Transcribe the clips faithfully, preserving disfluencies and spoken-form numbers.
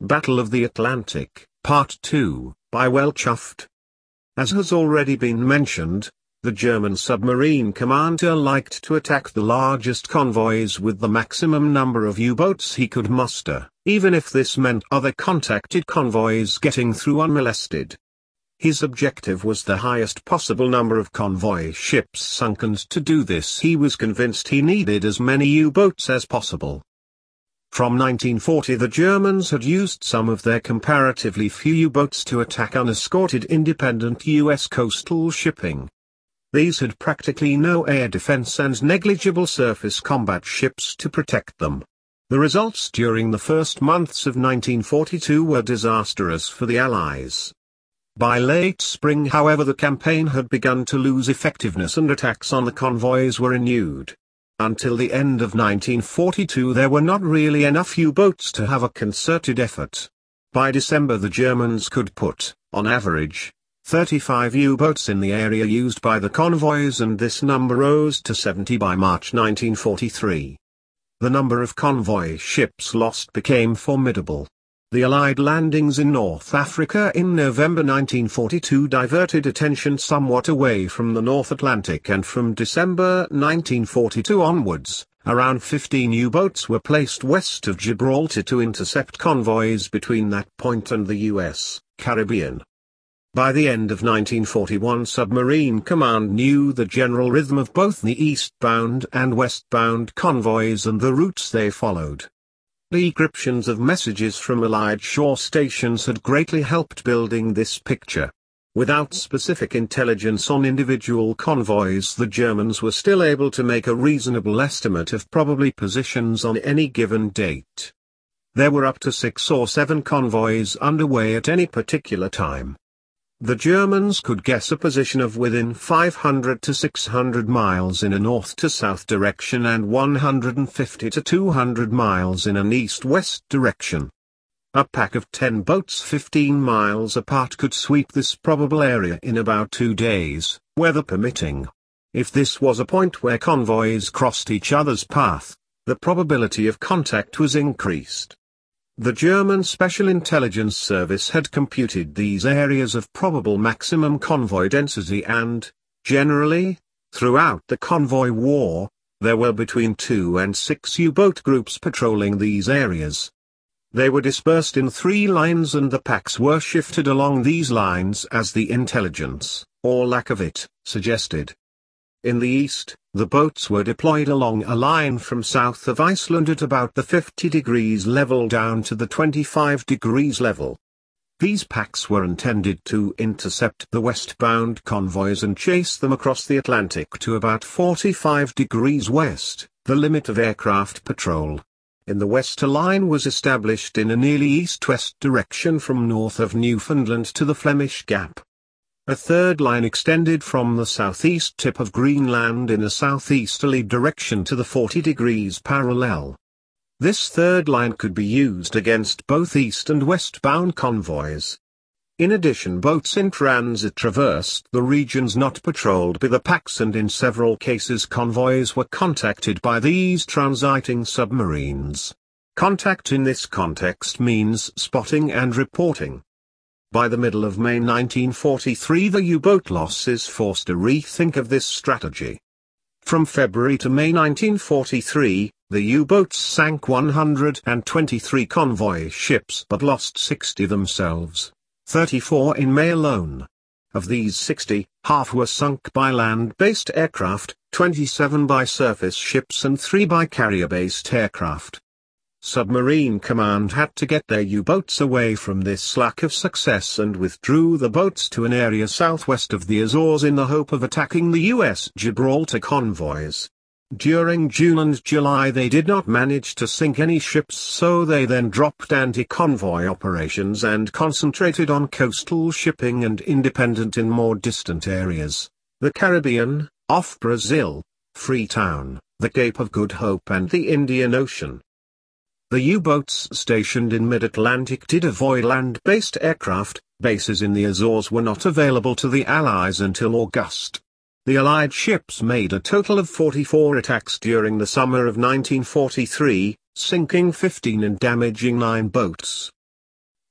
Battle of the Atlantic, Part two, by Welchoft. As has already been mentioned, the German submarine commander liked to attack the largest convoys with the maximum number of U-boats he could muster, even if this meant other contacted convoys getting through unmolested. His objective was the highest possible number of convoy ships sunk, and to do this he was convinced he needed as many U-boats as possible. From nineteen forty the Germans had used some of their comparatively few U-boats to attack unescorted independent U S coastal shipping. These had practically no air defense and negligible surface combat ships to protect them. The results during the first months of nineteen forty-two were disastrous for the Allies. By late spring, however, the campaign had begun to lose effectiveness and attacks on the convoys were renewed. Until the end of nineteen forty-two there were not really enough U-boats to have a concerted effort. By December the Germans could put, on average, thirty-five U-boats in the area used by the convoys, and this number rose to seventy by March nineteen forty-three. The number of convoy ships lost became formidable. The Allied landings in North Africa in November nineteen forty-two diverted attention somewhat away from the North Atlantic, and from December nineteen forty-two onwards, around fifteen U-boats were placed west of Gibraltar to intercept convoys between that point and the U S Caribbean. By the end of nineteen forty-one, Submarine Command knew the general rhythm of both the eastbound and westbound convoys and the routes they followed. Decryptions of messages from Allied shore stations had greatly helped building this picture. Without specific intelligence on individual convoys, the Germans were still able to make a reasonable estimate of probable positions on any given date. There were up to six or seven convoys underway at any particular time. The Germans could guess a position of within five hundred to six hundred miles in a north-to-south direction and one hundred fifty to two hundred miles in an east-west direction. A pack of ten boats fifteen miles apart could sweep this probable area in about two days, weather permitting. If this was a point where convoys crossed each other's path, the probability of contact was increased. The German Special Intelligence Service had computed these areas of probable maximum convoy density, and, generally, throughout the convoy war, there were between two and six U-boat groups patrolling these areas. They were dispersed in three lines, and the packs were shifted along these lines as the intelligence, or lack of it, suggested. In the east, the boats were deployed along a line from south of Iceland at about the fifty degrees level down to the twenty-five degrees level. These packs were intended to intercept the westbound convoys and chase them across the Atlantic to about forty-five degrees west, the limit of aircraft patrol. In the west, a line was established in a nearly east-west direction from north of Newfoundland to the Flemish Gap. A third line extended from the southeast tip of Greenland in a southeasterly direction to the forty degrees parallel. This third line could be used against both east and westbound convoys. In addition, boats in transit traversed the regions not patrolled by the packs, and in several cases convoys were contacted by these transiting submarines. Contact in this context means spotting and reporting. By the middle of May nineteen forty-three the U-boat losses forced a rethink of this strategy. From February to May nineteen forty-three, the U-boats sank one hundred twenty-three convoy ships but lost sixty themselves, thirty-four in May alone. Of these sixty, half were sunk by land-based aircraft, twenty-seven by surface ships and three by carrier-based aircraft. Submarine Command had to get their U-boats away from this lack of success and withdrew the boats to an area southwest of the Azores in the hope of attacking the U S Gibraltar convoys. During June and July they did not manage to sink any ships, so they then dropped anti-convoy operations and concentrated on coastal shipping and independent in more distant areas, the Caribbean, off Brazil, Freetown, the Cape of Good Hope and the Indian Ocean. The U-boats stationed in mid-Atlantic did avoid land-based aircraft. Bases in the Azores were not available to the Allies until August. The Allied ships made a total of forty-four attacks during the summer of nineteen forty-three, sinking fifteen and damaging nine boats.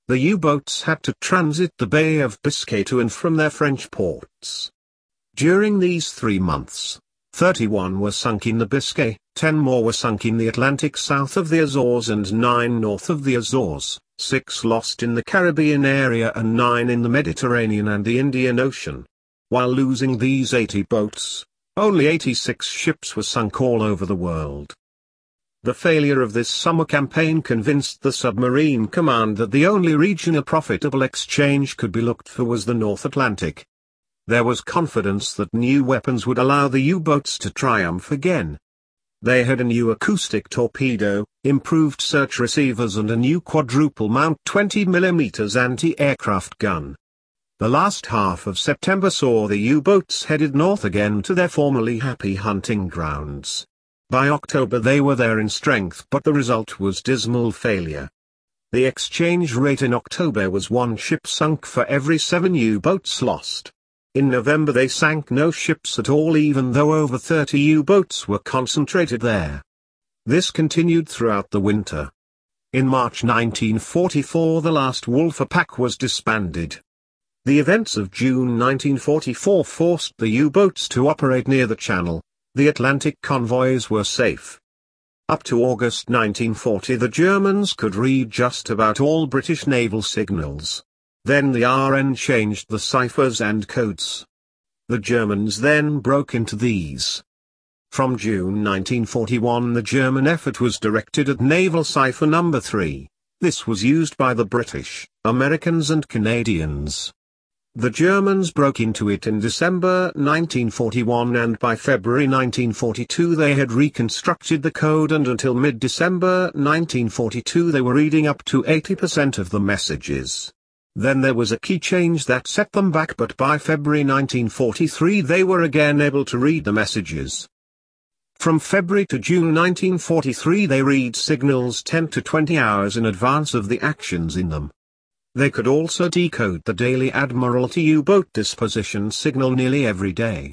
the U-boats had to transit the Bay of Biscay to and from their French ports. During these three months, thirty-one were sunk in the Biscay, ten more were sunk in the Atlantic south of the Azores and nine north of the Azores, six lost in the Caribbean area and nine in the Mediterranean and the Indian Ocean. While losing these eighty boats, only eighty-six ships were sunk all over the world. The failure of this summer campaign convinced the submarine command that the only region a profitable exchange could be looked for was the North Atlantic. There was confidence that new weapons would allow the U-boats to triumph again. They had a new acoustic torpedo, improved search receivers and a new quadruple mount twenty millimeter anti-aircraft gun. The last half of September saw the U-boats headed north again to their formerly happy hunting grounds. By October they were there in strength, but the result was dismal failure. The exchange rate in October was one ship sunk for every seven U-boats lost. In November they sank no ships at all, even though over thirty U-boats were concentrated there. This continued throughout the winter. In March nineteen forty-four the last Wolf Pack was disbanded. The events of June nineteen forty-four forced the U-boats to operate near the Channel. The Atlantic convoys were safe. Up to August nineteen forty the Germans could read just about all British naval signals. Then the R N changed the ciphers and codes. The Germans then broke into these. From June nineteen forty-one the German effort was directed at naval cipher number three. This was used by the British, Americans and Canadians. The Germans broke into it in December nineteen forty-one, and by February nineteen forty-two they had reconstructed the code, and until mid-December nineteen forty-two they were reading up to eighty percent of the messages. Then there was a key change that set them back, but by February nineteen forty-three they were again able to read the messages. From February to June nineteen forty-three they read signals ten to twenty hours in advance of the actions in them. They could also decode the daily Admiralty U-boat disposition signal nearly every day.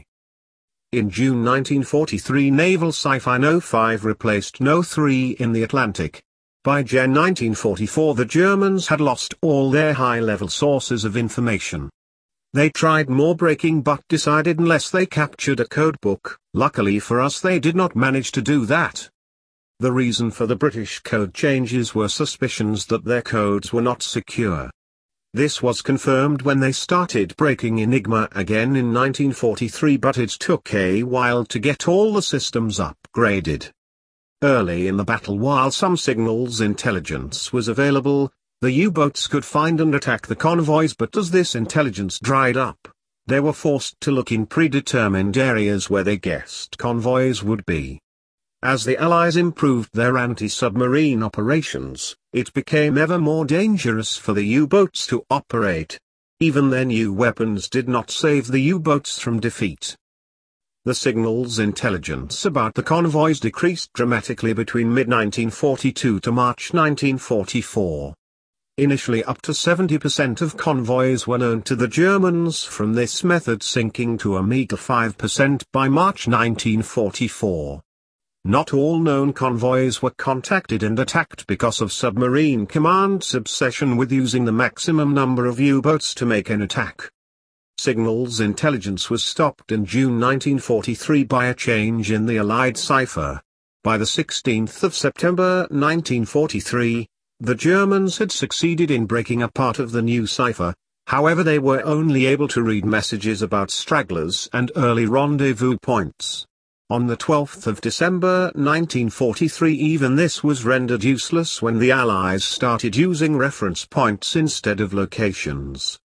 In June nineteen forty-three Naval Cipher N O five replaced N O three in the Atlantic. By January nineteen forty-four the Germans had lost all their high-level sources of information. They tried more breaking but decided unless they captured a codebook. Luckily for us they did not manage to do that. The reason for the British code changes were suspicions that their codes were not secure. This was confirmed when they started breaking Enigma again in nineteen forty-three, but it took a while to get all the systems upgraded. Early in the battle, while some signals intelligence was available, the U-boats could find and attack the convoys, but as this intelligence dried up, they were forced to look in predetermined areas where they guessed convoys would be. As the Allies improved their anti-submarine operations, it became ever more dangerous for the U-boats to operate. Even their new weapons did not save the U-boats from defeat. The signals intelligence about the convoys decreased dramatically between mid nineteen forty-two to March nineteen forty-four. Initially up to seventy percent of convoys were known to the Germans, from this method sinking to a meager five percent by March nineteen forty-four. Not all known convoys were contacted and attacked because of submarine command's obsession with using the maximum number of U-boats to make an attack. Signals intelligence was stopped in June nineteen forty-three by a change in the Allied cipher. By the sixteenth of September nineteen forty-three, the Germans had succeeded in breaking a part of the new cipher. However, they were only able to read messages about stragglers and early rendezvous points. On the twelfth of December nineteen forty-three even this was rendered useless when the Allies started using reference points instead of locations.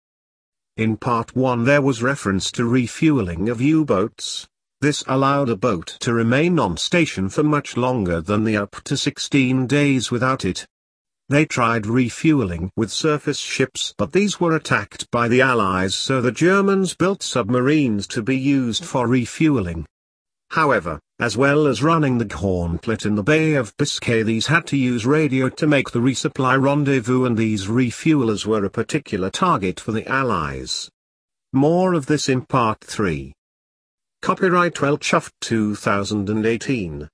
In Part one there was reference to refueling of U-boats. This allowed a boat to remain on station for much longer than the up to sixteen days without it. They tried refueling with surface ships, but these were attacked by the Allies, so the Germans built submarines to be used for refueling. However, as well as running the Gauntlet in the Bay of Biscay, these had to use radio to make the resupply rendezvous, and these refuelers were a particular target for the Allies. More of this in Part three. Copyright Weltschafft two thousand eighteen.